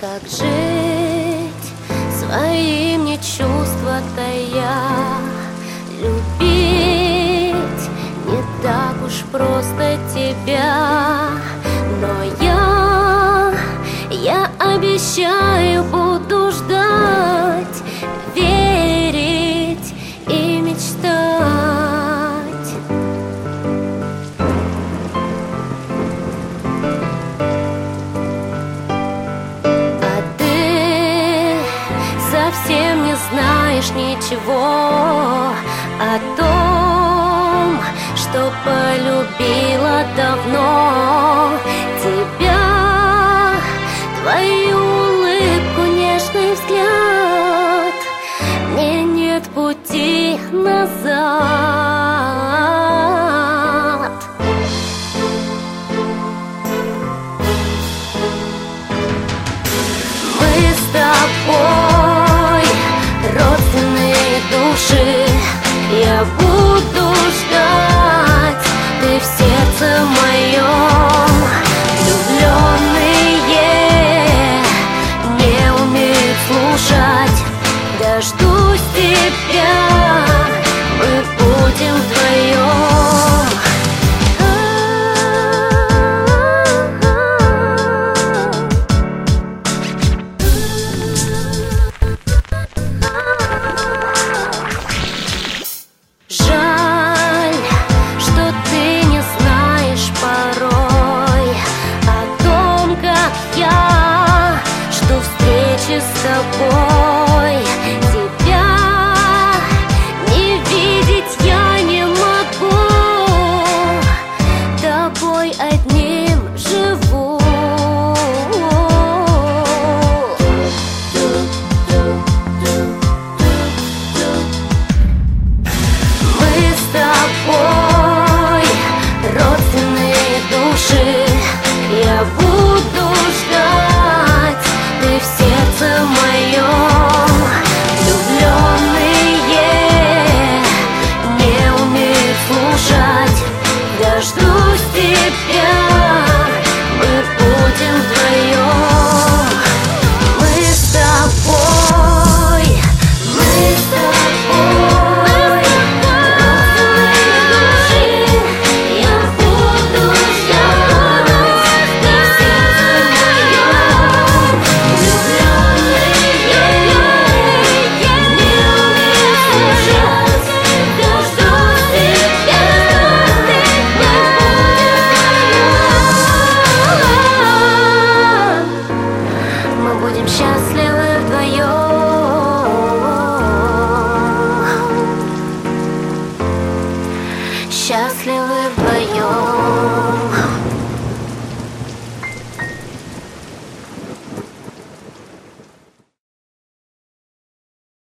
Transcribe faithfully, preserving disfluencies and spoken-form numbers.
Как жить свои мне чувства тая? Любить не так уж просто тебя. Но я, я обещаю, буду ждать, верить и мечтать. Совсем не знаешь ничего о том, что полюбила давно тебя, твою улыбку, нежный взгляд. Мне нет пути назад. Мы с тобой родственные души, я буду ждать, ты в сердце моем. Влюбленные не умеют слушать, дождусь тебя, мы будем вдвоем. Жаль, что ты не знаешь порой о том, как я жду встречи с тобой. Тебя не видеть я не могу, тобой одним живу. Родственные души, я буду ждать, ты в сердце моем. Влюбленные не умеют слушать, дождусь тебя, мы будем вдвоем. Мы с тобой, мы с тобой. Будем счастливы вдвоем, счастливы вдвоем.